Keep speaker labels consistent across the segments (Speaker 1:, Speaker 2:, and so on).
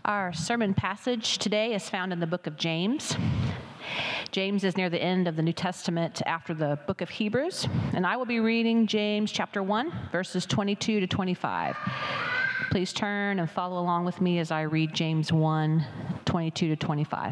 Speaker 1: Our sermon passage today is found in the book of James. James is near the end of the New Testament after the book of Hebrews, and I will be reading James chapter 1, verses 22 to 25. Please turn and follow along with me as I read James 1, 22 to 25.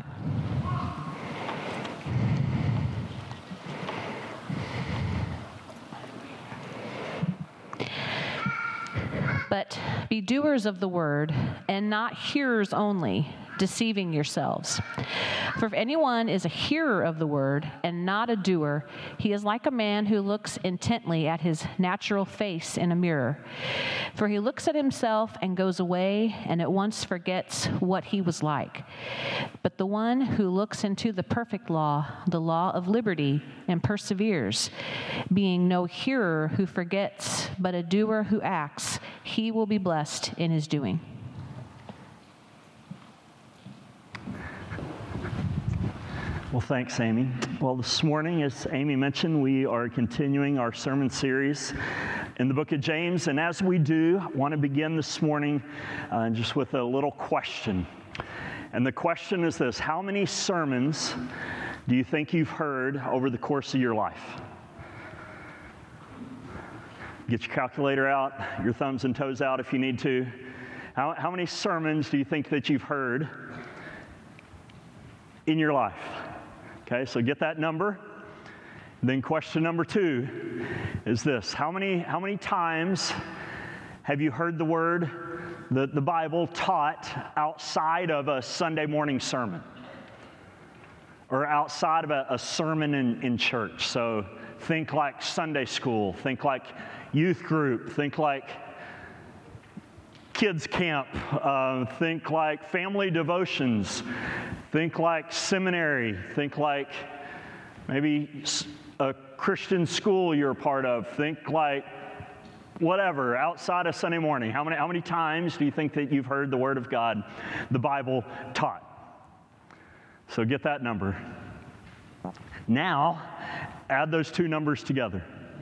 Speaker 1: But be doers of the word, and not hearers only, deceiving yourselves. For if anyone is a hearer of the word and not a doer, he is like a man who looks intently at his natural face in a mirror. For he looks at himself and goes away and at once forgets what he was like. But the one who looks into the perfect law, the law of liberty, and perseveres, being no hearer who forgets, but a doer who acts, he will be blessed in his doing.
Speaker 2: Well, thanks, Amy. Well, this morning, as Amy mentioned, we are continuing our sermon series in the book of James. And as we do, I want to begin this morning just with a little question. And the question is this: how many sermons do you think you've heard over the course of your life? Get your calculator out, your thumbs and toes out if you need to. How many sermons do you think that you've heard in your life? Okay, so get that number. Then question number 2 is this: how many times have you heard the word, the Bible taught outside of a Sunday morning sermon? Or outside of a sermon in church? So think like Sunday school, think like youth group, think like kids camp, think like family devotions, think like seminary, think like maybe a Christian school you're a part of, think like whatever, outside of Sunday morning. How many times do you think that you've heard the Word of God, the Bible taught? So get that number. Now, add those two numbers together.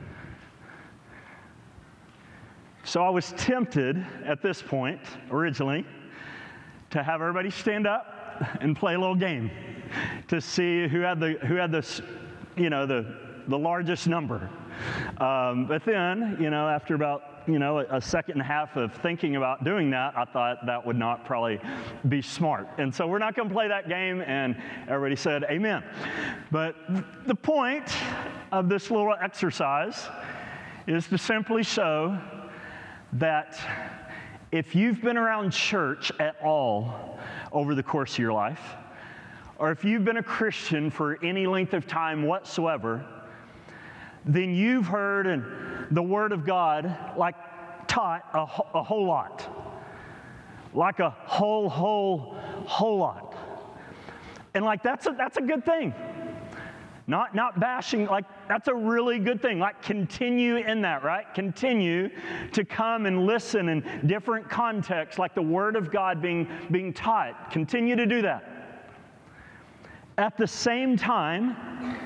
Speaker 2: So I was tempted at this point, originally, to have everybody stand up and play a little game to see who had the largest number. But then, after about a second and a half of thinking about doing that, I thought that would not probably be smart. And so we're not going to play that game, and everybody said amen. But the point of this little exercise is to simply show that if you've been around church at all over the course of your life, or if you've been a Christian for any length of time whatsoever, then you've heard the Word of God taught a whole lot. Like a whole lot. And that's a good thing. Not bashing, that's a really good thing. Continue in that, right? Continue to come and listen in different contexts, like the Word of God being taught. Continue to do that. At the same time,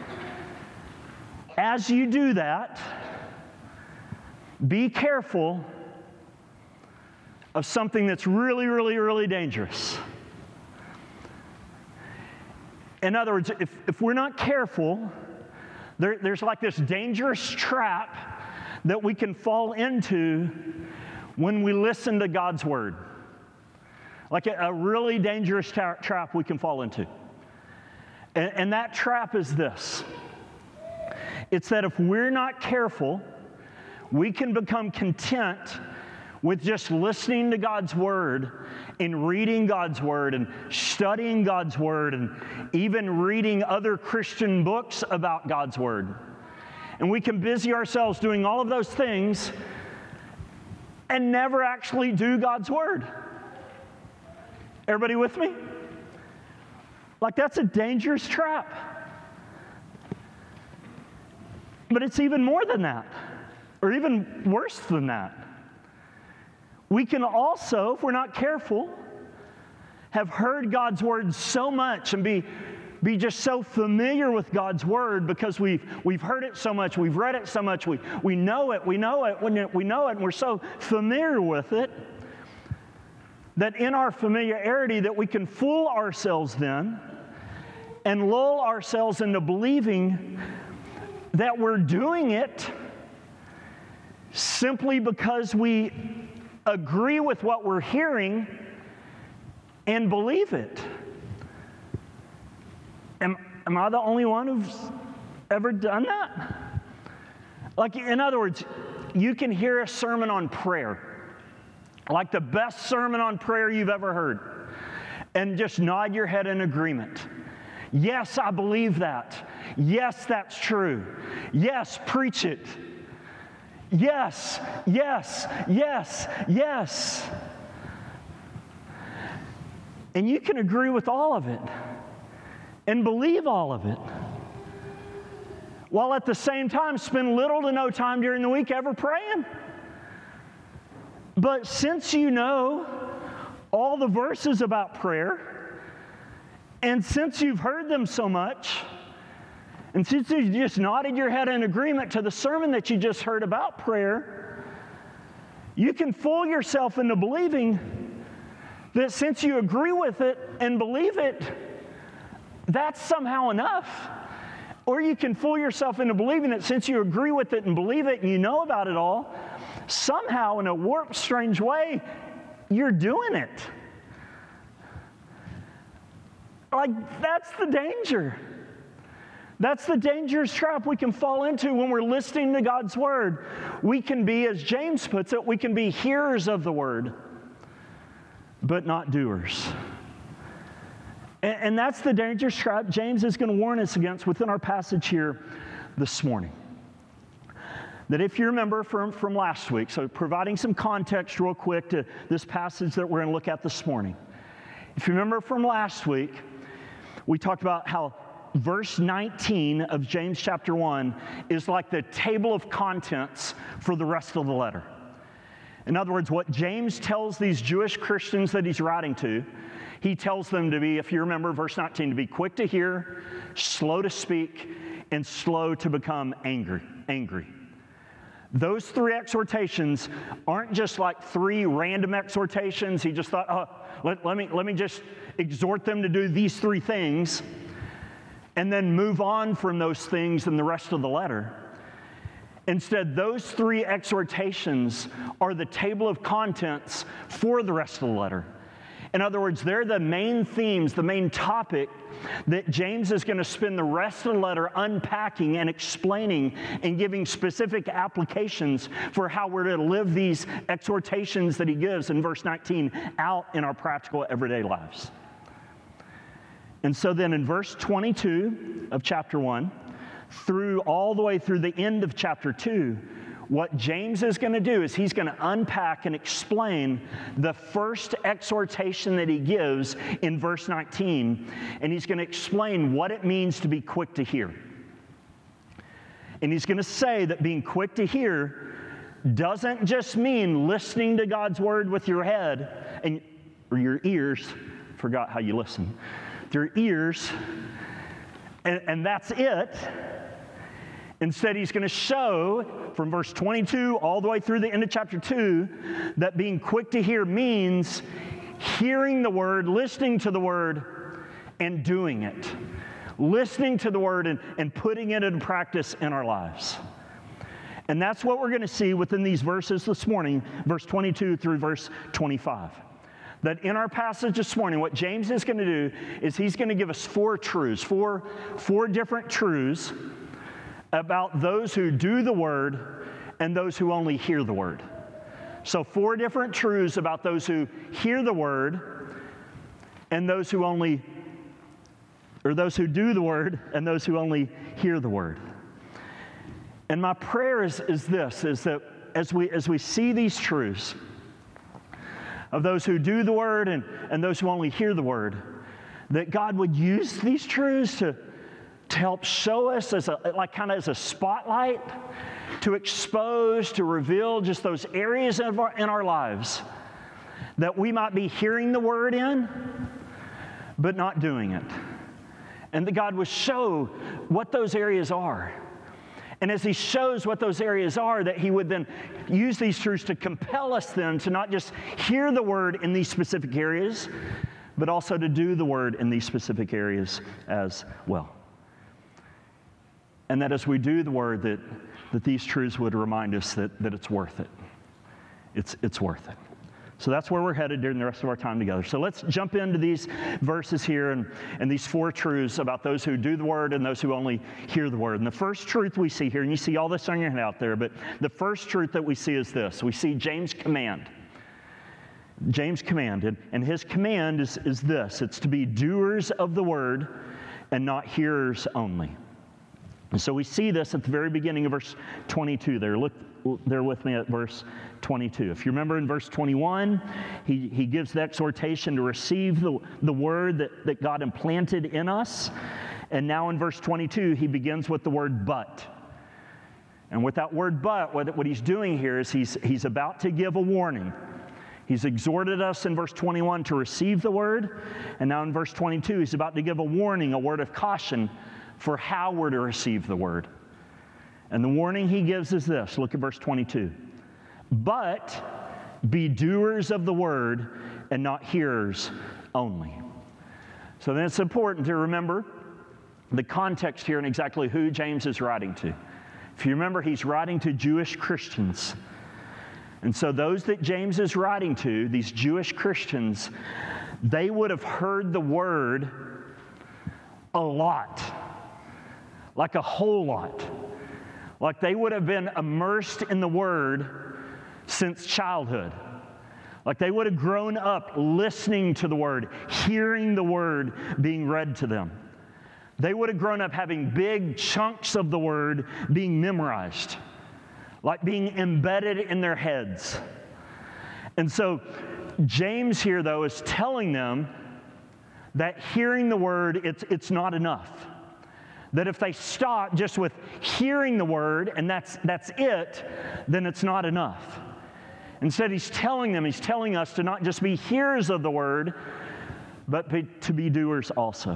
Speaker 2: as you do that, be careful of something that's really, really, really dangerous. In other words, if we're not careful, there's this dangerous trap that we can fall into when we listen to God's Word. A really dangerous trap we can fall into. And that trap is this. It's that if we're not careful, we can become content with just listening to God's Word and reading God's Word and studying God's Word and even reading other Christian books about God's Word. And we can busy ourselves doing all of those things and never actually do God's Word. Everybody with me? That's a dangerous trap. But it's even more than that, or even worse than that. We can also, if we're not careful, have heard God's Word so much and be just so familiar with God's Word because we've heard it so much, we've read it so much, we know it, and we're so familiar with it that in our familiarity that we can fool ourselves then and lull ourselves into believing that we're doing it simply because we agree with what we're hearing and believe it. Am I the only one who's ever done that? Like, in other words, you can hear a sermon on prayer, like the best sermon on prayer you've ever heard, and just nod your head in agreement. Yes, I believe that. Yes, that's true. Yes, preach it. Yes, yes, yes, yes. And you can agree with all of it and believe all of it, while at the same time spend little to no time during the week ever praying. But since you know all the verses about prayer, and since you've heard them so much, and since you just nodded your head in agreement to the sermon that you just heard about prayer, you can fool yourself into believing that since you agree with it and believe it, that's somehow enough. Or you can fool yourself into believing that since you agree with it and believe it and you know about it all, somehow in a warped, strange way, you're doing it. Like, that's the danger. That's the dangerous trap we can fall into when we're listening to God's Word. We can be, as James puts it, we can be hearers of the Word, but not doers. And that's the dangerous trap James is going to warn us against within our passage here this morning. That if you remember from last week, so providing some context real quick to this passage that we're going to look at this morning. If you remember from last week, we talked about how verse 19 of James chapter 1 is like the table of contents for the rest of the letter. In other words, what James tells these Jewish Christians that he's writing to, he tells them to be, if you remember verse 19, to be quick to hear, slow to speak, and slow to become angry. Those three exhortations aren't just like three random exhortations. He just thought, let me just exhort them to do these three things and then move on from those things in the rest of the letter. Instead, those three exhortations are the table of contents for the rest of the letter. In other words, they're the main themes, the main topic that James is going to spend the rest of the letter unpacking and explaining and giving specific applications for how we're to live these exhortations that he gives in verse 19 out in our practical everyday lives. And so then in verse 22 of chapter 1, all the way through the end of chapter 2, what James is going to do is he's going to unpack and explain the first exhortation that he gives in verse 19, and he's going to explain what it means to be quick to hear. And he's going to say that being quick to hear doesn't just mean listening to God's word with your head or your ears. Forgot how you listen. Your ears, and that's it. Instead, he's going to show from verse 22 all the way through the end of chapter 2 that being quick to hear means hearing the word, listening to the word, and doing it. Listening to the word and putting it into practice in our lives. And that's what we're going to see within these verses this morning, verse 22 through verse 25. That in our passage this morning, what James is going to do is he's going to give us four truths, four different truths about those who do the word and those who only hear the word. So 4 different truths about those who hear the word and those who do the word and those who only hear the word. And my prayer is that as we see these truths of those who do the word and those who only hear the word, that God would use these truths to help show us as a spotlight, to expose, to reveal just those areas in our lives that we might be hearing the word in, but not doing it. And that God would show what those areas are. And as he shows what those areas are, that he would then use these truths to compel us then to not just hear the word in these specific areas, but also to do the word in these specific areas as well. And that as we do the word, that these truths would remind us that it's worth it. It's worth it. So that's where we're headed during the rest of our time together. So let's jump into these verses here and these 4 truths about those who do the word and those who only hear the word. And the first truth we see here, and you see all this on your hand out there, but the first truth that we see is this. We see James' command. James' command, and his command is this. It's to be doers of the word and not hearers only. And so we see this at the very beginning of verse 22 there. Look there with me at verse 22. If you remember in verse 21, he gives the exhortation to receive the word that God implanted in us. And now in verse 22, he begins with the word but. And with that word but, what he's doing here is he's about to give a warning. He's exhorted us in verse 21 to receive the word. And now in verse 22, he's about to give a warning, a word of caution for how we're to receive the word. And the warning he gives is this. Look at verse 22. But be doers of the word and not hearers only. So then it's important to remember the context here and exactly who James is writing to. If you remember, he's writing to Jewish Christians. And so those that James is writing to, these Jewish Christians, they would have heard the word a lot. Like a whole lot. Like they would have been immersed in the word since childhood. Like they would have grown up listening to the word, hearing the word being read to them. They would have grown up having big chunks of the word being memorized, like being embedded in their heads. And so James here, though, is telling them that hearing the word, it's not enough. That if they stop just with hearing the word and that's it, then it's not enough. Instead, he's telling us to not just be hearers of the word, but to be doers also.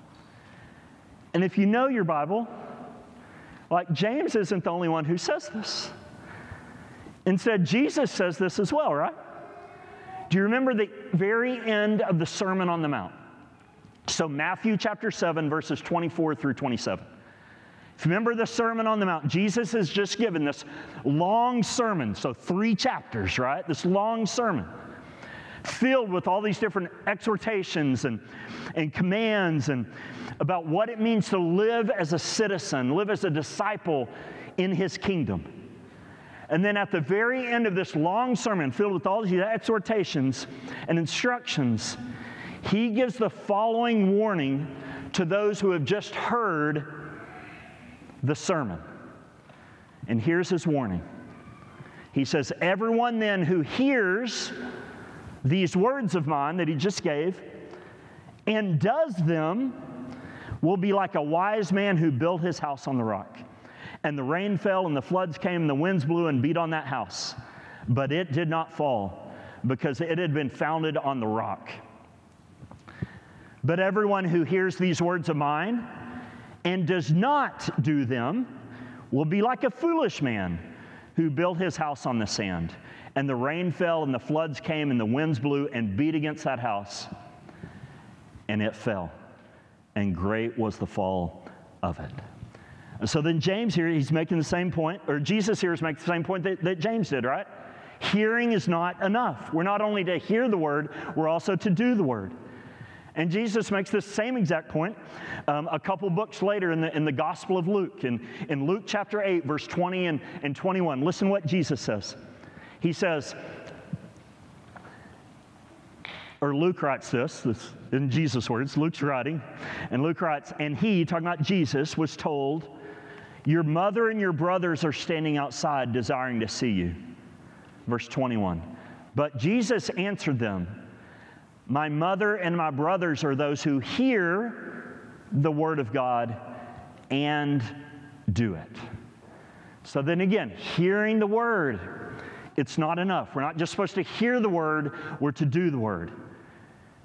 Speaker 2: And if you know your Bible, like James isn't the only one who says this. Instead, Jesus says this as well, right? Do you remember the very end of the Sermon on the Mount? So Matthew chapter 7, verses 24 through 27. If you remember the Sermon on the Mount, Jesus has just given this long sermon, so 3 chapters, right? This long sermon filled with all these different exhortations and commands and about what it means to live as a citizen, live as a disciple in his kingdom. And then at the very end of this long sermon filled with all these exhortations and instructions, he gives the following warning to those who have just heard the sermon. And here's his warning. He says, everyone then who hears these words of mine that he just gave and does them will be like a wise man who built his house on the rock. And the rain fell and the floods came and the winds blew and beat on that house. But it did not fall because it had been founded on the rock. But everyone who hears these words of mine and does not do them will be like a foolish man who built his house on the sand. And the rain fell and the floods came and the winds blew and beat against that house. And it fell. And great was the fall of it. And so then James here, he's making the same point, or Jesus here is making the same point that James did, right? Hearing is not enough. We're not only to hear the word, we're also to do the word. And Jesus makes this same exact point a couple books later in the Gospel of Luke. In Luke chapter 8, verse 20 and 21, listen what Jesus says. He says, or Luke writes this in Jesus' words, Luke's writing, and Luke writes, and he, talking about Jesus, was told, your mother and your brothers are standing outside desiring to see you. Verse 21, but Jesus answered them, my mother and my brothers are those who hear the word of God and do it. So then again, hearing the word, it's not enough. We're not just supposed to hear the word, we're to do the word.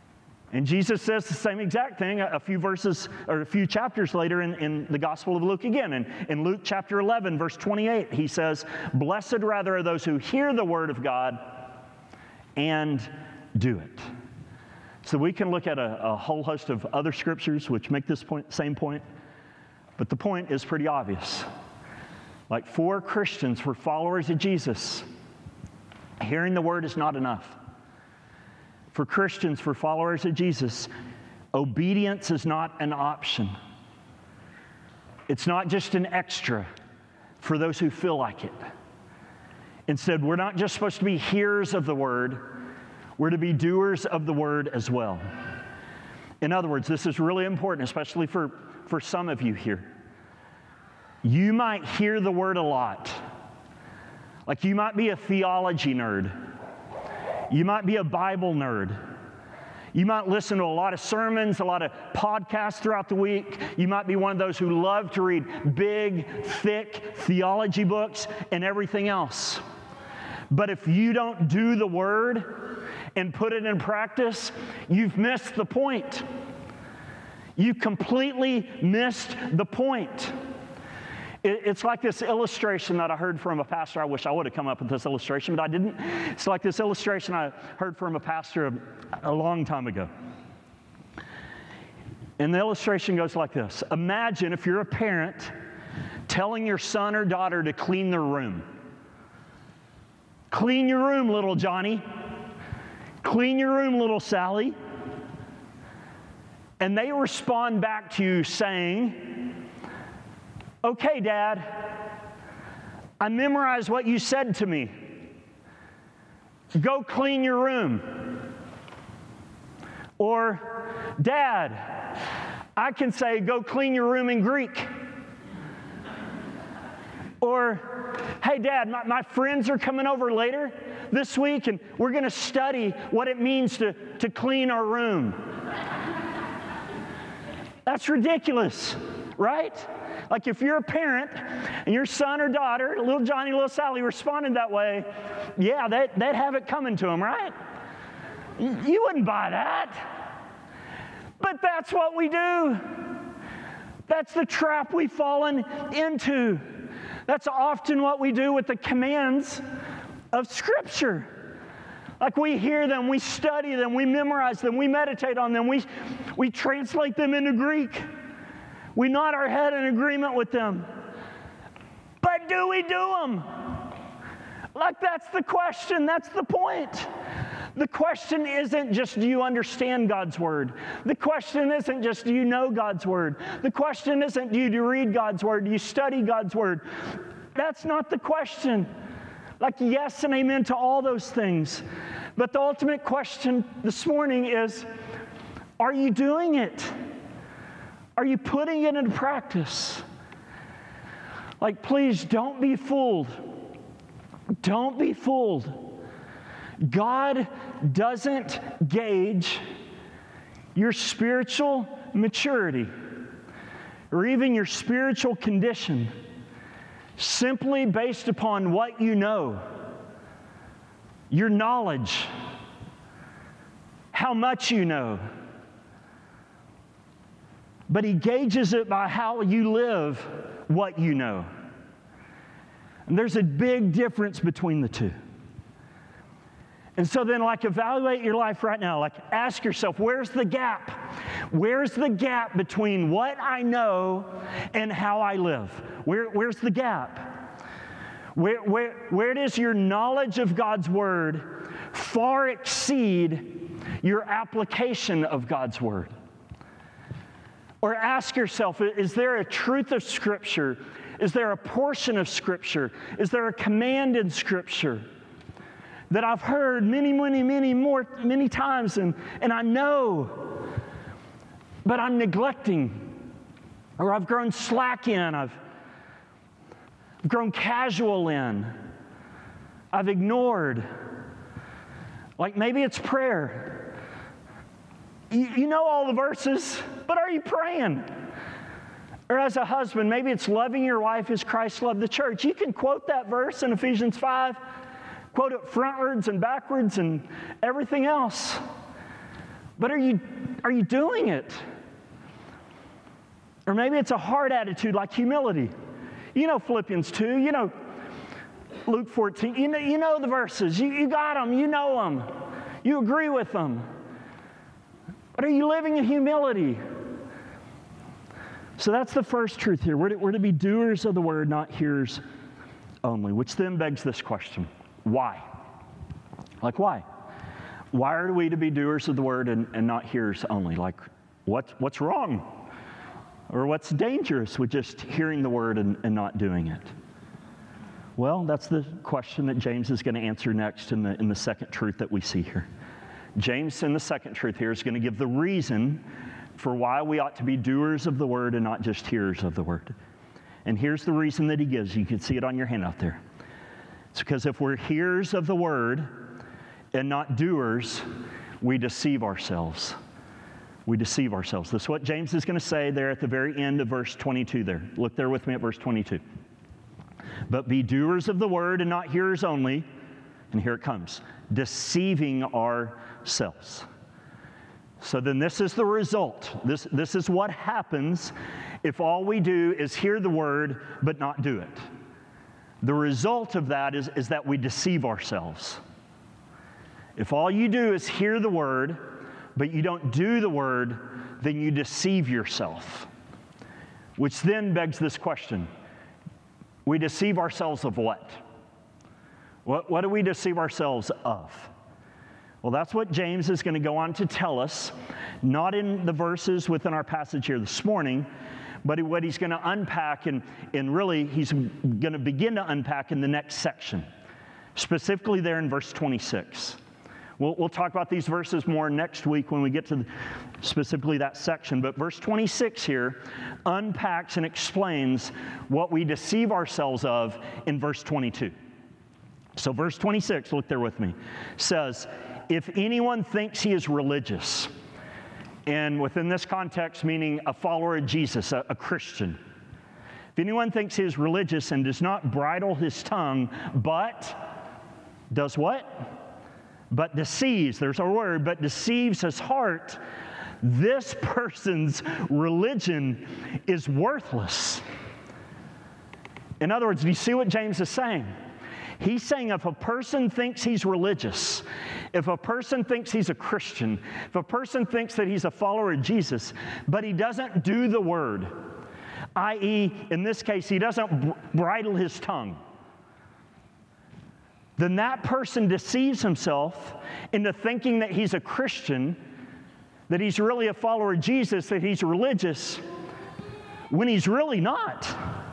Speaker 2: And Jesus says the same exact thing a few verses or a few chapters later in the Gospel of Luke again. And in Luke chapter 11, verse 28, he says, "Blessed rather are those who hear the word of God and do it." So we can look at a whole host of other scriptures which make this same point, but the point is pretty obvious. Like for Christians, for followers of Jesus, hearing the word is not enough. For Christians, for followers of Jesus, obedience is not an option. It's not just an extra for those who feel like it. Instead, we're not just supposed to be hearers of the word, we're to be doers of the word as well. In other words, this is really important, especially for some of you here. You might hear the word a lot. Like you might be a theology nerd. You might be a Bible nerd. You might listen to a lot of sermons, a lot of podcasts throughout the week. You might be one of those who love to read big, thick theology books and everything else. But if you don't do the word and put it in practice, you've missed the point. You completely missed the point. It's like this illustration that I heard from a pastor. I wish I would have come up with this illustration, but I didn't. It's like this illustration I heard from a pastor a long time ago. And the illustration goes like this. Imagine if you're a parent telling your son or daughter to clean their room. Clean your room, little Johnny. Clean your room, little Sally. And they respond back to you saying, "Okay, Dad, I memorized what you said to me. Go clean your room." Or, "Dad, I can say, go clean your room in Greek." Or, "Hey, Dad, my friends are coming over later this week, and we're going to study what it means to clean our room." That's ridiculous, right? Like if you're a parent and your son or daughter, little Johnny, little Sally, responded that way, yeah, they'd have it coming to them, right? You wouldn't buy that. But that's what we do. That's the trap we've fallen into. That's often what we do with the commands of Scripture. Like we hear them, we study them, we memorize them, we meditate on them, we translate them into Greek. We nod our head in agreement with them. But do we do them? Like that's the question, that's the point. The question isn't just do you understand God's Word? The question isn't just do you know God's Word? The question isn't do you read God's Word? Do you study God's Word? That's not the question. Like yes and amen to all those things. But the ultimate question this morning is, are you doing it? Are you putting it into practice? Like, please don't be fooled. Don't be fooled. God doesn't gauge your spiritual maturity or even your spiritual condition simply based upon what you know, your knowledge, how much you know. But He gauges it by how you live what you know. And there's a big difference between the two. And so then, like, evaluate your life right now. Like, ask yourself, where's the gap? Where's the gap between what I know and how I live? Where's the gap? Where does your knowledge of God's Word far exceed your application of God's Word? Or ask yourself, is there a truth of Scripture? Is there a portion of Scripture? Is there a command in Scripture that I've heard many times and I know, but I'm neglecting, or I've grown slack in, I've grown casual in, I've ignored? Like maybe it's prayer. You know all the verses, but are you praying? Or as a husband, maybe it's loving your wife as Christ loved the church. You can quote that verse in Ephesians 5, quote it frontwards and backwards and everything else. But are you doing it? Or maybe it's a hard attitude like humility. You know Philippians 2, you know Luke 14, you know the verses, you got them, you know them, you agree with them. But are you living in humility? So that's the first truth here. We're to be doers of the word, not hearers only, which then begs this question. Why? Like why? Why are we to be doers of the word and not hearers only? Like what's wrong? Or what's dangerous with just hearing the word and not doing it? Well, that's the question that James is going to answer next in the second truth that we see here. James, in the second truth here, is going to give the reason for why we ought to be doers of the word and not just hearers of the word. And here's the reason that he gives. You can see it on your handout there. It's because if we're hearers of the word and not doers, we deceive ourselves. We deceive ourselves. This is what James is going to say there at the very end of verse 22 there. Look there with me at verse 22. But be doers of the word and not hearers only, and here it comes, deceiving ourselves. So then this is the result. This is what happens if all we do is hear the word but not do it. The result of that is that we deceive ourselves. If all you do is hear the word but you don't do the word, then you deceive yourself. Which then begs this question. We deceive ourselves of what? What do we deceive ourselves of? Well, that's what James is going to go on to tell us, not in the verses within our passage here this morning, but what he's going to unpack, and really he's going to begin to unpack in the next section, specifically there in verse 26. We'll talk about these verses more next week when we get to specifically that section, but verse 26 here unpacks and explains what we deceive ourselves of in verse 22. So verse 26, look there with me, says, if anyone thinks he is religious, and within this context meaning a follower of Jesus, a Christian, if anyone thinks he is religious and does not bridle his tongue, but does what? But deceives, there's our word, but deceives his heart, this person's religion is worthless. In other words, do you see what James is saying? He's saying if a person thinks he's religious, if a person thinks he's a Christian, if a person thinks that he's a follower of Jesus, but he doesn't do the word, i.e., in this case, he doesn't bridle his tongue, then that person deceives himself into thinking that he's a Christian, that he's really a follower of Jesus, that he's religious, when he's really not.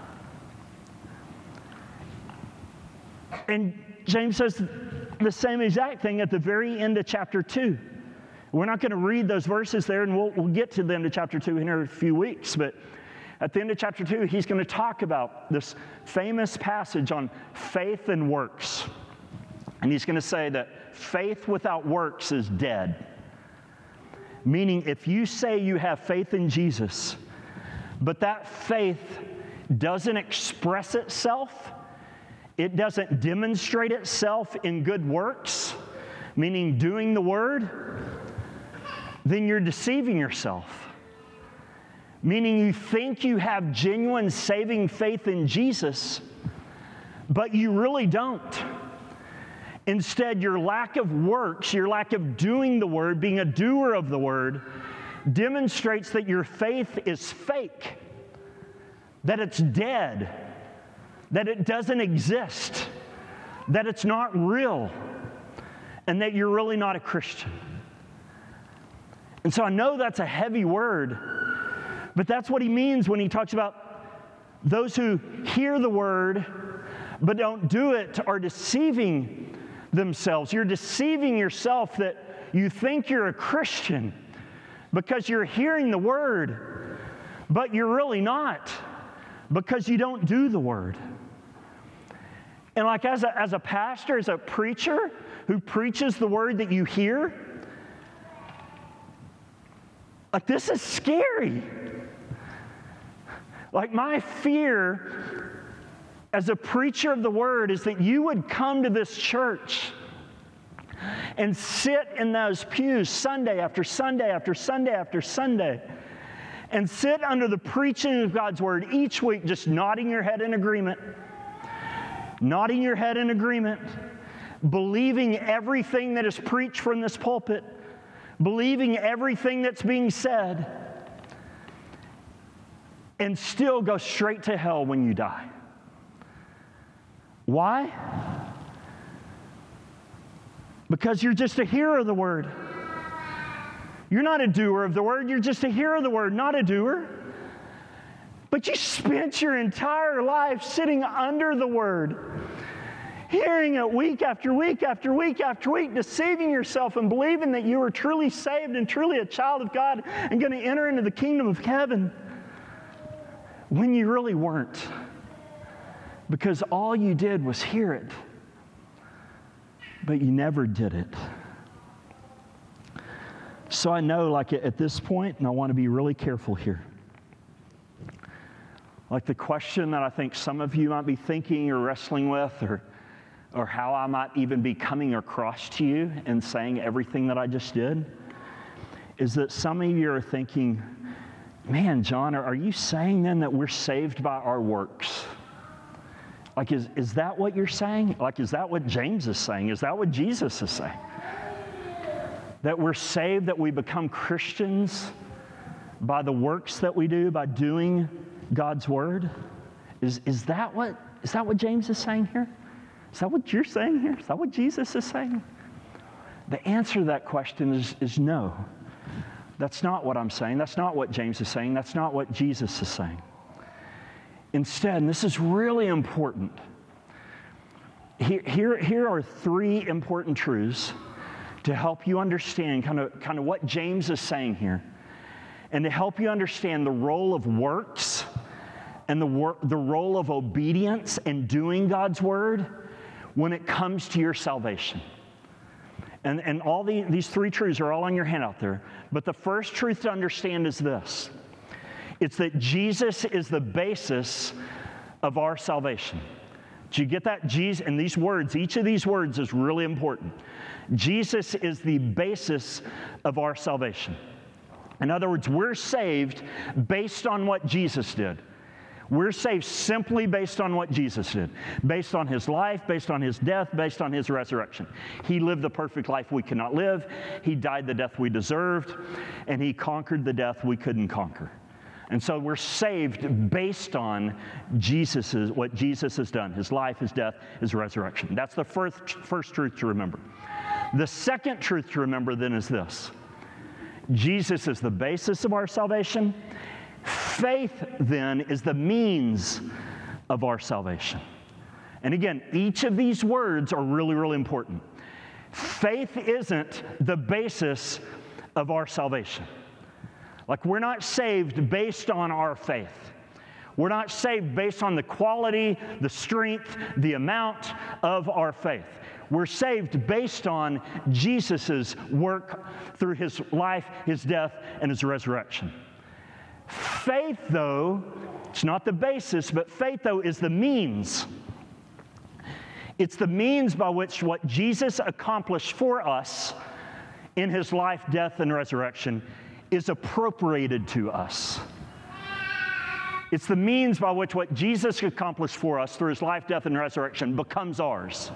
Speaker 2: And James says the same exact thing at the very end of chapter 2. We're not going to read those verses there, and we'll get to the end of chapter 2 in a few weeks, but at the end of chapter 2, he's going to talk about this famous passage on faith and works. And he's going to say that faith without works is dead. Meaning, if you say you have faith in Jesus, but that faith doesn't express itself, it doesn't demonstrate itself in good works, meaning doing the word, then you're deceiving yourself. Meaning you think you have genuine saving faith in Jesus, but you really don't. Instead, your lack of works, your lack of doing the word, being a doer of the word, demonstrates that your faith is fake, that it's dead, that it doesn't exist, that it's not real, and that you're really not a Christian. And so I know that's a heavy word, but that's what he means when he talks about those who hear the word but don't do it are deceiving themselves. You're deceiving yourself that you think you're a Christian because you're hearing the word, but you're really not because you don't do the word. And like as a pastor, as a preacher who preaches the word that you hear, like this is scary. Like my fear as a preacher of the word is that you would come to this church and sit in those pews Sunday after Sunday after Sunday after Sunday and sit under the preaching of God's Word each week, just nodding your head in agreement, believing everything that is preached from this pulpit, believing everything that's being said, and still go straight to hell when you die. Why? Because you're just a hearer of the Word. You're not a doer of the Word, you're just a hearer of the Word, not a doer. But you spent your entire life sitting under the Word, hearing it week after week after week after week, deceiving yourself and believing that you were truly saved and truly a child of God and going to enter into the kingdom of heaven when you really weren't. Because all you did was hear it, but you never did it. So I know, like at this point, and I want to be really careful here, like the question that I think some of you might be thinking or wrestling with, or how I might even be coming across to you and saying everything that I just did, is that some of you are thinking, man, John, are you saying then that we're saved by our works? Like, is that what you're saying? Like, is that what James is saying? Is that what Jesus is saying? That we're saved, that we become Christians by the works that we do, by doing God's Word? Is that what James is saying here? Is that what you're saying here? Is that what Jesus is saying? The answer to that question is no. That's not what I'm saying. That's not what James is saying. That's not what Jesus is saying. Instead, and this is really important, here are three important truths to help you understand kind of what James is saying here, and to help you understand the role of works and the role of obedience and doing God's Word when it comes to your salvation. And all these three truths are all on your handout there. But the first truth to understand is this. It's that Jesus is the basis of our salvation. Do you get that? Jesus, and these words, each of these words is really important. Jesus is the basis of our salvation. In other words, we're saved based on what Jesus did. We're saved simply based on what Jesus did, based on His life, based on His death, based on His resurrection. He lived the perfect life we could not live. He died the death we deserved, and He conquered the death we couldn't conquer. And so we're saved based on what Jesus has done, His life, His death, His resurrection. That's the first truth to remember. The second truth to remember then is this. Jesus is the basis of our salvation. Faith, then, is the means of our salvation. And again, each of these words are really, really important. Faith isn't the basis of our salvation. Like, we're not saved based on our faith. We're not saved based on the quality, the strength, the amount of our faith. We're saved based on Jesus' work through His life, His death, and His resurrection. Faith, though, it's not the basis, but faith, though, is the means. It's the means by which what Jesus accomplished for us in His life, death, and resurrection is appropriated to us. It's the means by which what Jesus accomplished for us through His life, death, and resurrection becomes ours.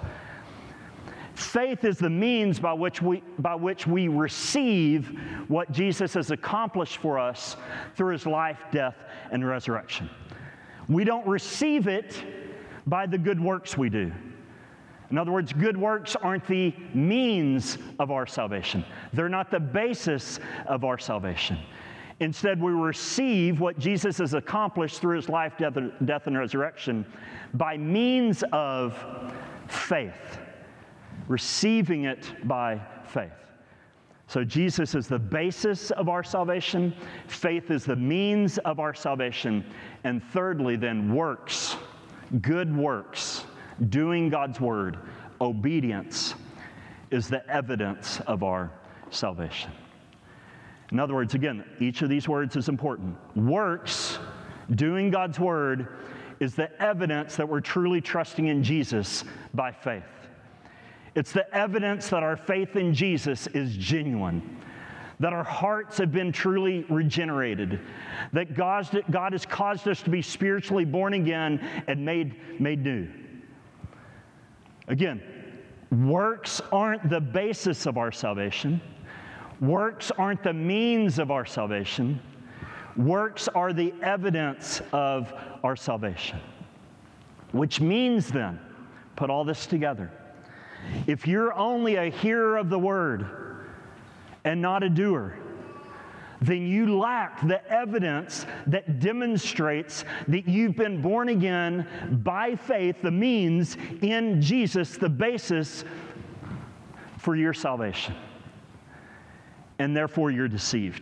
Speaker 2: Faith is the means by which we receive what Jesus has accomplished for us through His life, death, and resurrection. We don't receive it by the good works we do. In other words, good works aren't the means of our salvation. They're not the basis of our salvation. Instead, we receive what Jesus has accomplished through His life, death, and resurrection by means of faith. Receiving it by faith. So Jesus is the basis of our salvation. Faith is the means of our salvation. And thirdly, then, works, good works, doing God's Word, obedience is the evidence of our salvation. In other words, again, each of these words is important. Works, doing God's Word, is the evidence that we're truly trusting in Jesus by faith. It's the evidence that our faith in Jesus is genuine, that our hearts have been truly regenerated, that God has caused us to be spiritually born again and made new. Again, works aren't the basis of our salvation. Works aren't the means of our salvation. Works are the evidence of our salvation. Which means then, put all this together, if you're only a hearer of the word and not a doer, then you lack the evidence that demonstrates that you've been born again by faith, the means in Jesus, the basis for your salvation. And therefore, you're deceived.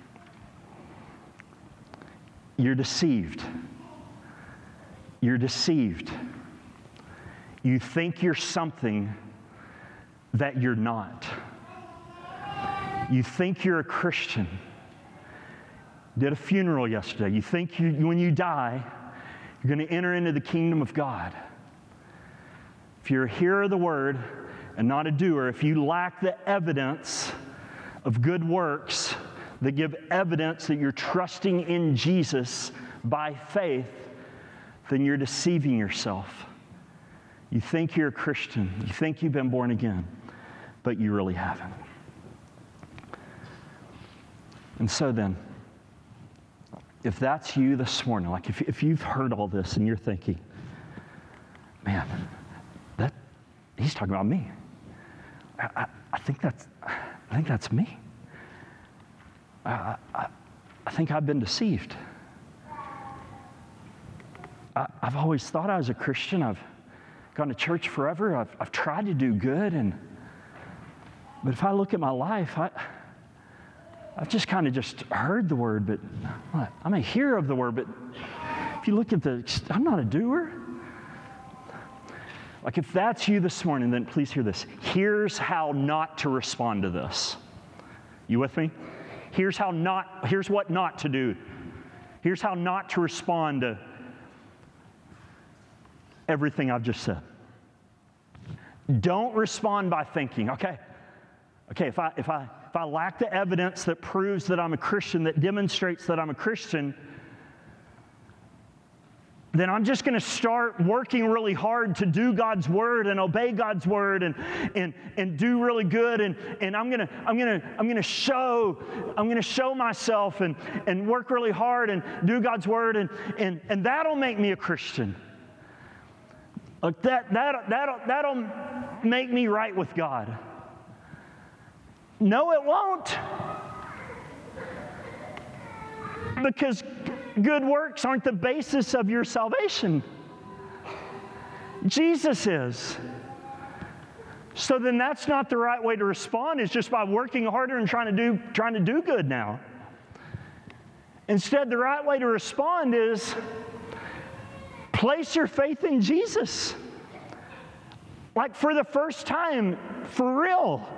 Speaker 2: You're deceived. You're deceived. You think you're something that you're not. You think you're a Christian. Did a funeral yesterday. You think when you die, you're going to enter into the kingdom of God. If you're a hearer of the word and not a doer, if you lack the evidence of good works that give evidence that you're trusting in Jesus by faith, then you're deceiving yourself. You think you're a Christian. You think you've been born again, but you really haven't. And so then, if that's you this morning, like if you've heard all this and you're thinking, man, he's talking about me. I think that's me. I think I've been deceived. I've always thought I was a Christian. I've gone to church forever. I've tried to do good, but if I look at my life, I've just kind of just heard the word, but I'm a hearer of the word, but if you look at I'm not a doer. Like if that's you this morning, then please hear this. Here's how not to respond to this. You with me? Here's what not to do. Here's how not to respond to everything I've just said. Don't respond by thinking, okay, if I lack the evidence that proves that I'm a Christian, that demonstrates that I'm a Christian, then I'm just going to start working really hard to do God's word and obey God's word and do really good, and I'm going to show myself and work really hard and do God's word, and that'll make me a Christian. Like that'll make me right with God. No, it won't. Because good works aren't the basis of your salvation. Jesus is. So then that's not the right way to respond, is just by working harder and trying to do good now. Instead, the right way to respond is place your faith in Jesus. Like for the first time, for real.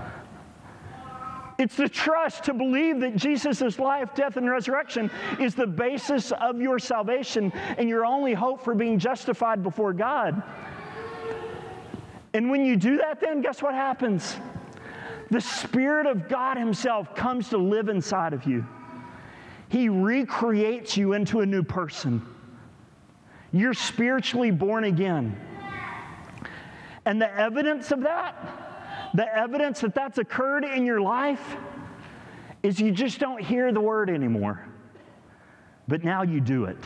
Speaker 2: It's the trust to believe that Jesus' life, death, and resurrection is the basis of your salvation and your only hope for being justified before God. And when you do that, then guess what happens? The Spirit of God Himself comes to live inside of you. He recreates you into a new person. You're spiritually born again. And the evidence of that, the evidence that that's occurred in your life, is you just don't hear the word anymore. But now you do it.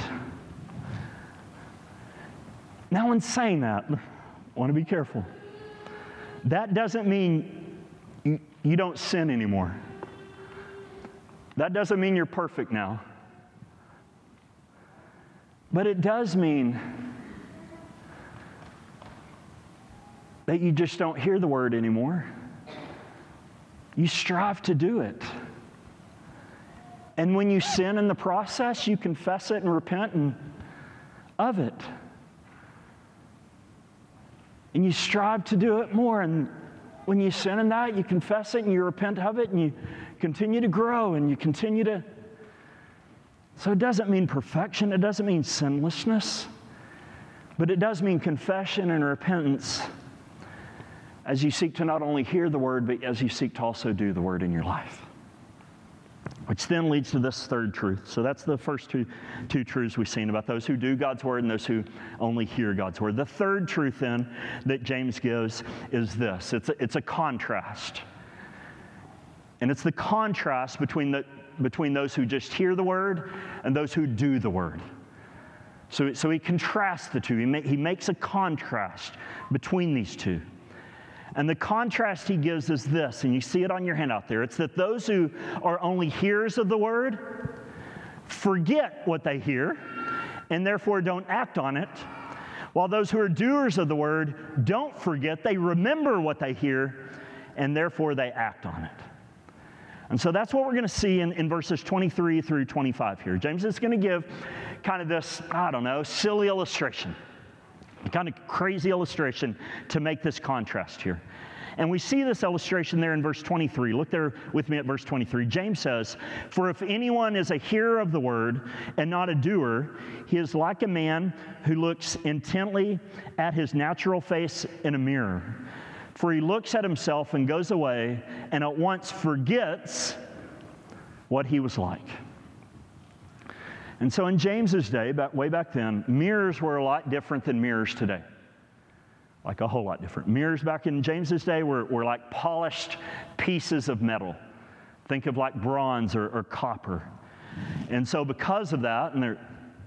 Speaker 2: Now in saying that, I want to be careful. That doesn't mean you don't sin anymore. That doesn't mean you're perfect now. But it does mean that you just don't hear the word anymore. You strive to do it. And when you sin in the process, you confess it and repent of it. And you strive to do it more. And when you sin in that, you confess it and you repent of it and you continue to grow and you continue to. So it doesn't mean perfection. It doesn't mean sinlessness. But it does mean confession and repentance. as you seek to not only hear the word, but as you seek to also do the word in your life. Which then leads to this third truth. So that's the first two truths we've seen about those who do God's word and those who only hear God's word. The third truth then that James gives is this. It's a contrast. And it's the contrast between those who just hear the word and those who do the word. So he contrasts the two. He makes a contrast between these two. And the contrast he gives is this, and you see it on your handout there. It's that those who are only hearers of the word forget what they hear and therefore don't act on it, while those who are doers of the word don't forget, they remember what they hear, and therefore they act on it. And so that's what we're going to see in verses 23 through 25 here. James is going to give kind of this, silly illustration. Kind of crazy illustration to make this contrast here. And we see this illustration there in verse 23. Look there with me at verse 23. James says, "For if anyone is a hearer of the word and not a doer, he is like a man who looks intently at his natural face in a mirror. For he looks at himself and goes away and at once forgets what he was like." And so in James's day, way back then, mirrors were a lot different than mirrors today. Like a whole lot different. Mirrors back in James's day were like polished pieces of metal. Think of like bronze or copper. And so because of that, it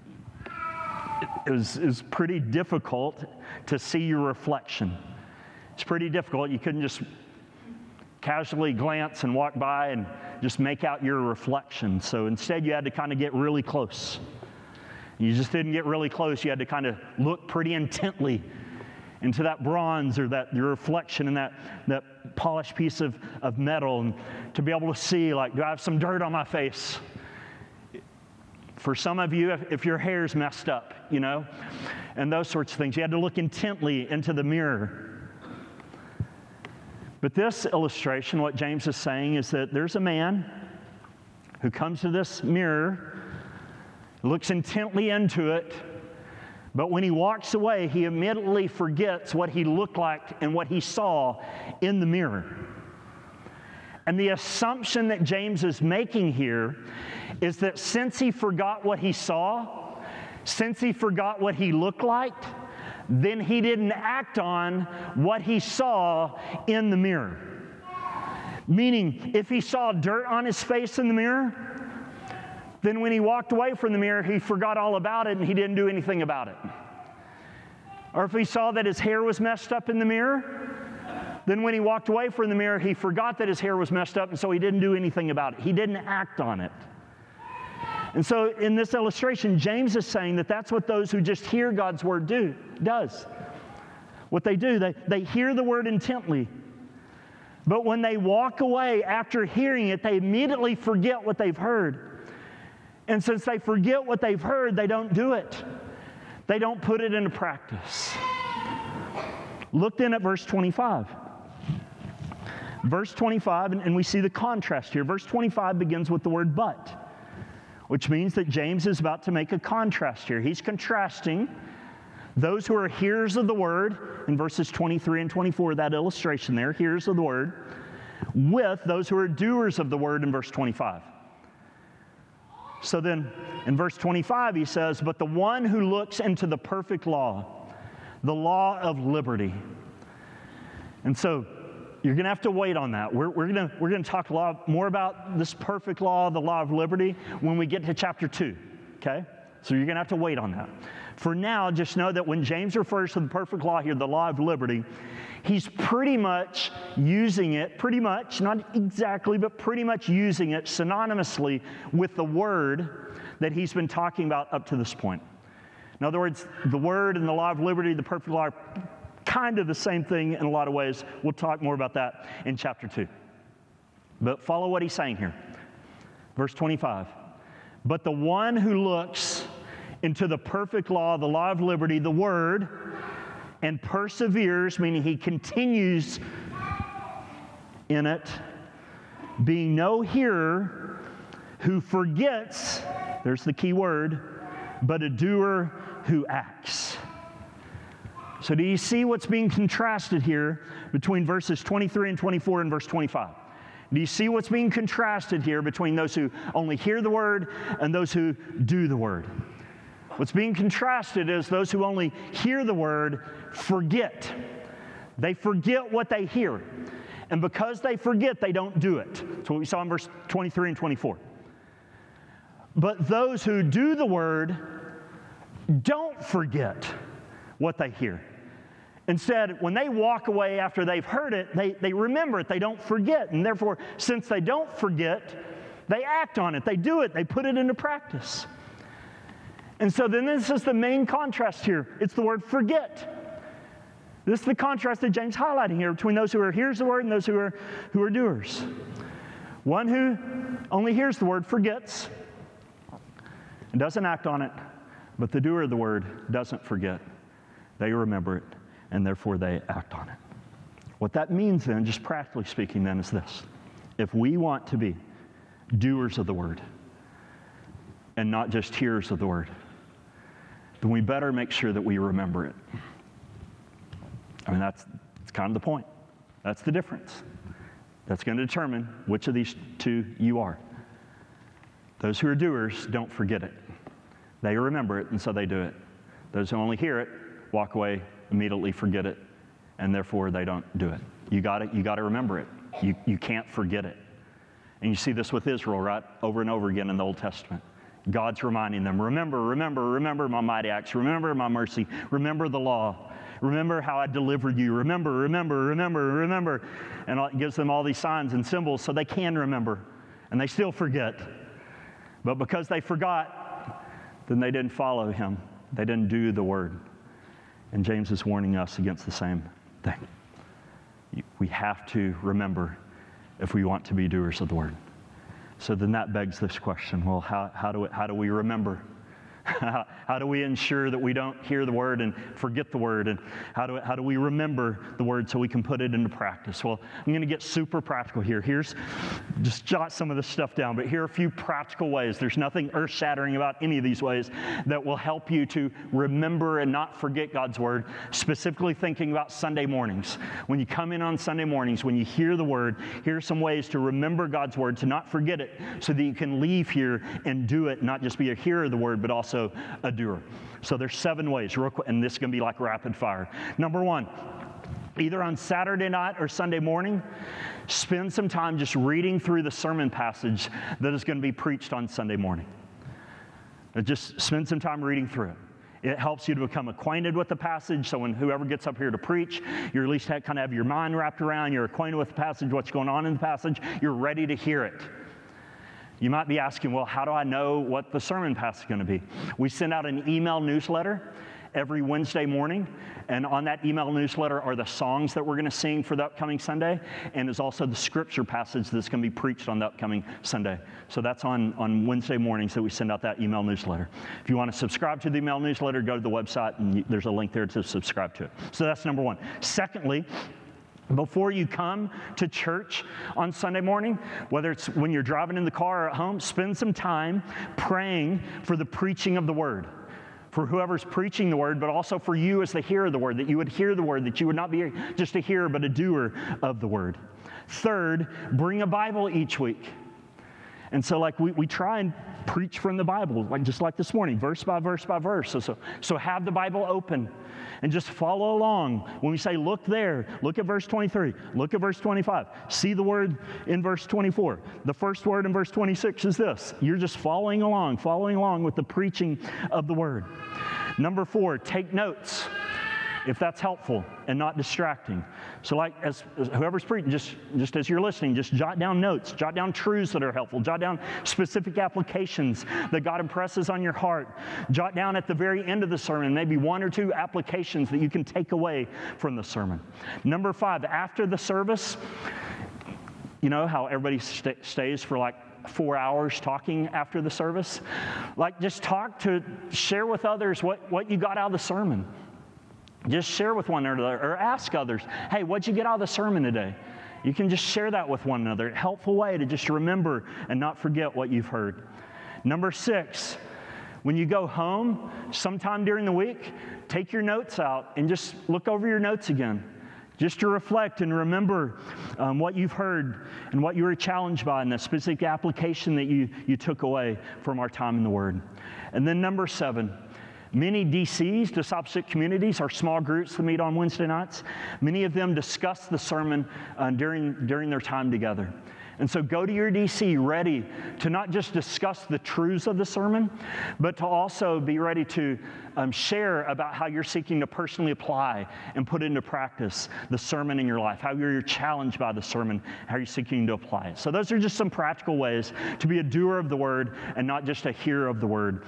Speaker 2: was pretty difficult to see your reflection. It's pretty difficult. You couldn't just casually glance and walk by and just make out your reflection. So instead you had to kind of get really close. You just didn't get really close. You had to kind of look pretty intently into that bronze or your reflection in that polished piece of metal, and to be able to see, like, do I have some dirt on my face? For some of you, if your hair's messed up, and those sorts of things, you had to look intently into the mirror. But this illustration, what James is saying, is that there's a man who comes to this mirror, looks intently into it, but when he walks away, he immediately forgets what he looked like and what he saw in the mirror. And the assumption that James is making here is that since he forgot what he saw, since he forgot what he looked like, then he didn't act on what he saw in the mirror. Meaning, if he saw dirt on his face in the mirror, then when he walked away from the mirror, he forgot all about it and he didn't do anything about it. Or if he saw that his hair was messed up in the mirror, then when he walked away from the mirror, he forgot that his hair was messed up, and so he didn't do anything about it. He didn't act on it. And so in this illustration, James is saying that that's what those who just hear God's word does. What they do, they hear the word intently. But when they walk away after hearing it, they immediately forget what they've heard. And since they forget what they've heard, they don't do it. They don't put it into practice. Look then at verse 25. Verse 25, and we see the contrast here. Verse 25 begins with the word "but," which means that James is about to make a contrast here. He's contrasting those who are hearers of the word in verses 23 and 24, that illustration there, hearers of the word, with those who are doers of the word in verse 25. So then in verse 25 he says, "But the one who looks into the perfect law, the law of liberty." And so you're going to have to wait on that. We're going to talk a lot more about this perfect law, the law of liberty, when we get to chapter 2, okay? So you're going to have to wait on that. For now, just know that when James refers to the perfect law here, the law of liberty, he's pretty much using it, not exactly, but pretty much using it synonymously with the word that he's been talking about up to this point. In other words, the word and the law of liberty, the perfect law, are kind of the same thing in a lot of ways. We'll talk more about that in chapter 2. But follow what he's saying here. Verse 25. "But the one who looks into the perfect law, the law of liberty, the word, and perseveres," meaning he continues in it, "being no hearer who forgets," there's the key word, "but a doer who acts." So do you see what's being contrasted here between verses 23 and 24 and verse 25? Do you see what's being contrasted here between those who only hear the word and those who do the word? What's being contrasted is those who only hear the word forget. They forget what they hear. And because they forget, they don't do it. That's what we saw in verse 23 and 24. But those who do the word don't forget what they hear. Instead, when they walk away after they've heard it, they remember it. They don't forget. And therefore, since they don't forget, they act on it. They do it. They put it into practice. And so then this is the main contrast here. It's the word forget. This is the contrast that James is highlighting here between those who are hears the word and those who are doers. One who only hears the word forgets and doesn't act on it, but the doer of the word doesn't forget. They remember it, and therefore they act on it. What that means then, just practically speaking then, is this. If we want to be doers of the word and not just hearers of the word, then we better make sure that we remember it. I mean, that's kind of the point. That's the difference. That's going to determine which of these two you are. Those who are doers don't forget it. They remember it, and so they do it. Those who only hear it walk away, immediately forget it, and therefore they don't do it. You got to remember it. You can't forget it. And you see this with Israel, right? Over and over again in the Old Testament. God's reminding them, remember my mighty acts. Remember my mercy. Remember the law. Remember how I delivered you. Remember. And it gives them all these signs and symbols so they can remember. And they still forget. But because they forgot, then they didn't follow him. They didn't do the word. And James is warning us against the same thing. We have to remember if we want to be doers of the word. So then that begs this question, well, how do we remember? How do we ensure that we don't hear the word and forget the word? And how do we remember the word so we can put it into practice? Well, I'm going to get super practical here. Just jot some of this stuff down, but here are a few practical ways. There's nothing earth-shattering about any of these ways that will help you to remember and not forget God's word, specifically thinking about Sunday mornings. When you come in on Sunday mornings, when you hear the word, here are some ways to remember God's word, to not forget it, so that you can leave here and do it, not just be a hearer of the word, but also a doer. So there's 7 ways, real quick, and this is going to be like rapid fire. Number 1, either on Saturday night or Sunday morning, spend some time just reading through the sermon passage that is going to be preached on Sunday morning. Just spend some time reading through it. It helps you to become acquainted with the passage, so when whoever gets up here to preach, you at least kind of have your mind wrapped around, you're acquainted with the passage, what's going on in the passage, you're ready to hear it. You might be asking, well, how do I know what the sermon passage is going to be? We send out an email newsletter every Wednesday morning, and on that email newsletter are the songs that we're going to sing for the upcoming Sunday, and is also the scripture passage that's going to be preached on the upcoming Sunday. So that's on Wednesday mornings that we send out that email newsletter. If you want to subscribe to the email newsletter, go to the website, and there's a link there to subscribe to it. So that's number 1. Secondly, before you come to church on Sunday morning, whether it's when you're driving in the car or at home, spend some time praying for the preaching of the word. For whoever's preaching the word, but also for you as the hearer of the word, that you would hear the word, that you would not be just a hearer, but a doer of the word. Third, bring a Bible each week. And so we try and preach from the Bible, just like this morning, verse by verse by verse. So have the Bible open and just follow along. When we say look there, look at verse 23, look at verse 25, see the word in verse 24. The first word in verse 26 is this. You're just following along with the preaching of the word. Number 4, take notes, if that's helpful and not distracting. So as whoever's preaching, just as you're listening, just jot down notes, jot down truths that are helpful, jot down specific applications that God impresses on your heart. Jot down at the very end of the sermon, maybe 1 or 2 applications that you can take away from the sermon. Number 5, after the service, you know how everybody stays for 4 hours talking after the service? Just share with others what you got out of the sermon. Just share with one another or ask others, hey, what'd you get out of the sermon today? You can just share that with one another. A helpful way to just remember and not forget what you've heard. Number 6, When you go home, sometime during the week, take your notes out and just look over your notes again, just to reflect and remember what you've heard and what you were challenged by and the specific application that you took away from our time in the Word. And then number 7, many DCs, discipleship communities, are small groups that meet on Wednesday nights. Many of them discuss the sermon during their time together. And so go to your DC ready to not just discuss the truths of the sermon, but to also be ready to share about how you're seeking to personally apply and put into practice the sermon in your life, how you're challenged by the sermon, how you're seeking to apply it. So those are just some practical ways to be a doer of the Word and not just a hearer of the Word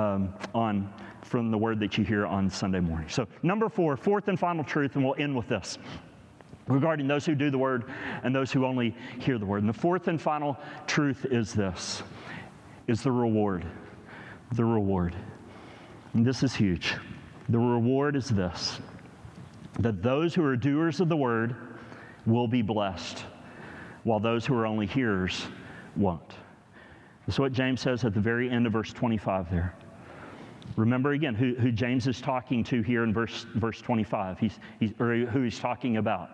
Speaker 2: from the Word that you hear on Sunday morning. So number 4, fourth and final truth, and we'll end with this, regarding those who do the Word and those who only hear the Word. And the fourth and final truth is this, is the reward. The reward. And this is huge. The reward is this, that those who are doers of the Word will be blessed, while those who are only hearers won't. This is what James says at the very end of verse 25 there. Remember again who James is talking to here in verse 25, or who he's talking about.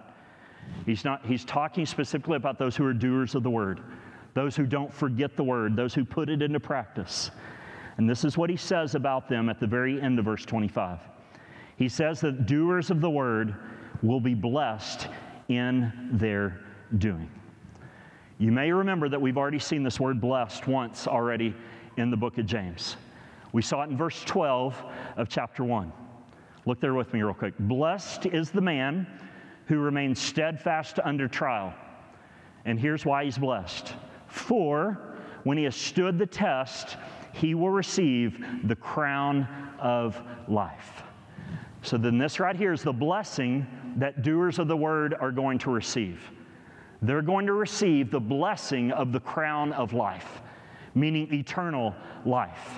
Speaker 2: He's talking specifically about those who are doers of the Word, those who don't forget the Word, those who put it into practice. And this is what he says about them at the very end of verse 25. He says that doers of the Word will be blessed in their doing. You may remember that we've already seen this word blessed once already in the book of James. We saw it in verse 12 of chapter 1. Look there with me real quick. Blessed is the man who remains steadfast under trial. And here's why he's blessed. For when he has stood the test, he will receive the crown of life. So then this right here is the blessing that doers of the Word are going to receive. They're going to receive the blessing of the crown of life, meaning eternal life.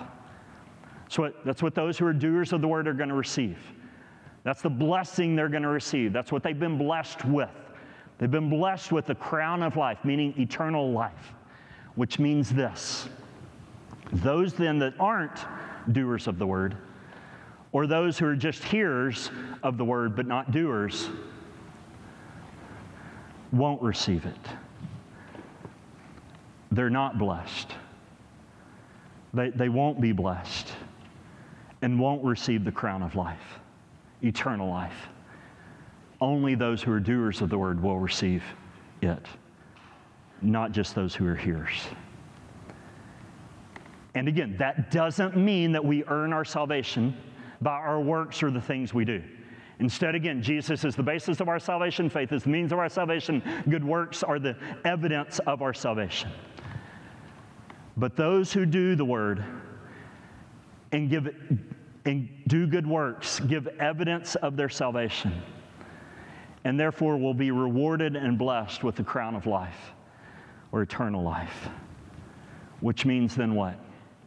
Speaker 2: So that's what those who are doers of the Word are going to receive. That's the blessing they're going to receive. That's what they've been blessed with. They've been blessed with the crown of life, meaning eternal life, which means this. Those then that aren't doers of the Word, or those who are just hearers of the Word but not doers, won't receive it. They're not blessed. They won't be blessed and won't receive the crown of life, eternal life. Only those who are doers of the Word will receive it, not just those who are hearers. And again, that doesn't mean that we earn our salvation by our works or the things we do. Instead, again, Jesus is the basis of our salvation, faith is the means of our salvation, good works are the evidence of our salvation. But those who do the Word and do good works give evidence of their salvation, and therefore will be rewarded and blessed with the crown of life or eternal life. Which means then what?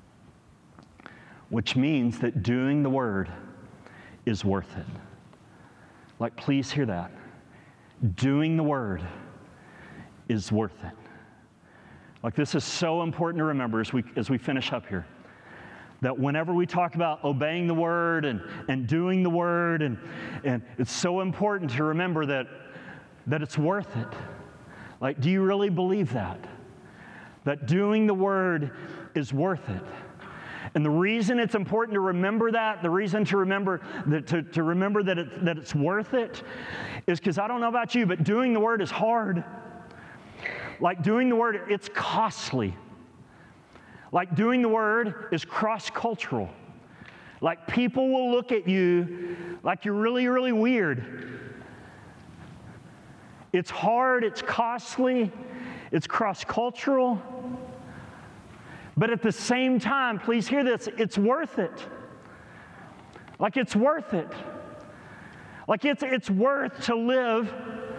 Speaker 2: Which means that doing the Word is worth it. Like, please hear that. Doing the Word is worth it. Like, this is so important to remember as we finish up here. That whenever we talk about obeying the Word and doing the Word, and it's so important to remember that it's worth it. Like, do you really believe that? That doing the Word is worth it. And the reason it's important to remember that, the reason to remember that it's worth it, is because I don't know about you, but doing the Word is hard. Like, doing the Word, it's costly. Like, doing the Word is cross-cultural. Like, people will look at you like you're really, really weird. It's hard, it's costly, it's cross-cultural. But at the same time, please hear this, it's worth it. Like, it's worth it. Like, it's worth to live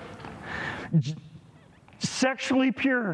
Speaker 2: sexually pure.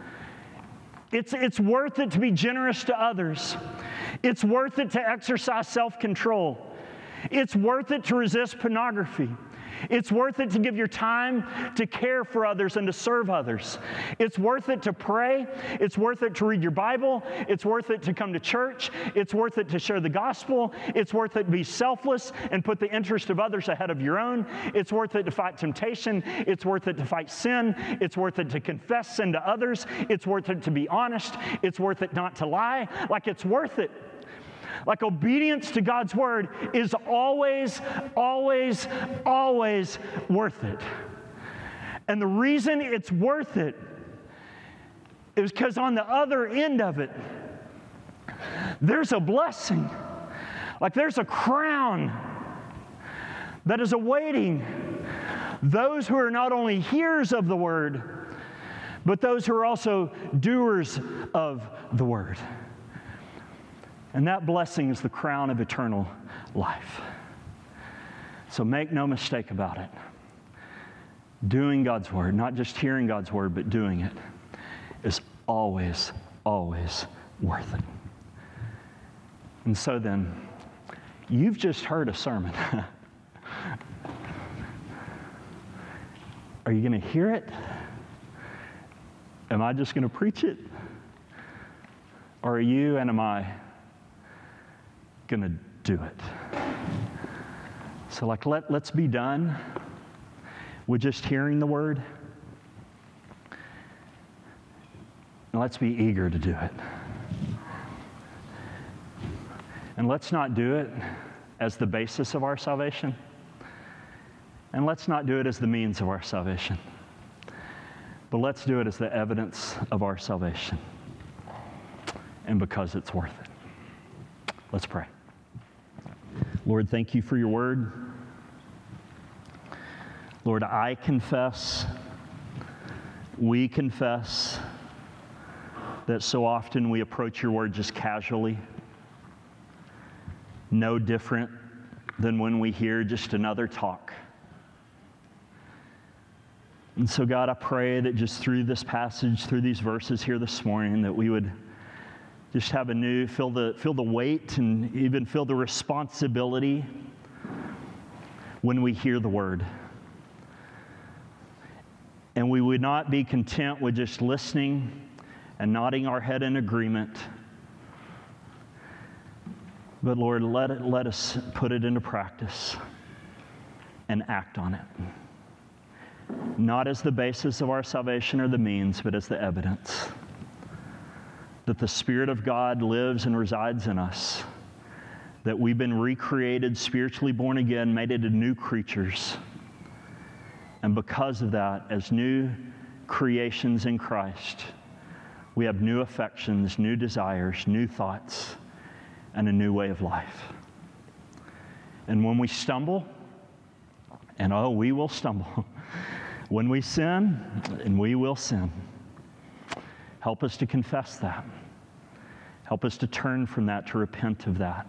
Speaker 2: It's worth it to be generous to others. It's worth it to exercise self-control. It's worth it to resist pornography. It's worth it to give your time to care for others and to serve others. It's worth it to pray. It's worth it to read your Bible. It's worth it to come to church. It's worth it to share the gospel. It's worth it to be selfless and put the interest of others ahead of your own. It's worth it to fight temptation. It's worth it to fight sin. It's worth it to confess sin to others. It's worth it to be honest. It's worth it not to lie. Like, it's worth it. Like, obedience to God's word is always, always, always worth it. And the reason it's worth it is because on the other end of it, there's a blessing. Like, there's a crown that is awaiting those who are not only hearers of the word, but those who are also doers of the word. And that blessing is the crown of eternal life. So make no mistake about it. Doing God's word, not just hearing God's word, but doing it, is always, always worth it. And so then, you've just heard a sermon. Are you going to hear it? Am I just going to preach it? Or are you and am I going to do it? So, like, let's be done with just hearing the word. And let's be eager to do it. And let's not do it as the basis of our salvation. And let's not do it as the means of our salvation. But let's do it as the evidence of our salvation. And because it's worth it. Let's pray. Lord, thank you for your word. Lord, I confess, we confess that so often we approach your word just casually, no different than when we hear just another talk. And so, God, I pray that just through this passage, through these verses here this morning, that we would just have a new, feel the weight and even feel the responsibility when we hear the word. And we would not be content with just listening and nodding our head in agreement. But Lord, let us put it into practice and act on it. Not as the basis of our salvation or the means, but as the evidence that the Spirit of God lives and resides in us, that we've been recreated, spiritually born again, made into new creatures. And because of that, as new creations in Christ, we have new affections, new desires, new thoughts, and a new way of life. And when we stumble, and we will stumble, when we sin, and we will sin, help us to confess that. Help us to turn from that, to repent of that,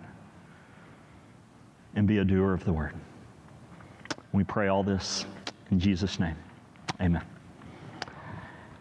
Speaker 2: and be a doer of the word. We pray all this in Jesus' name. Amen.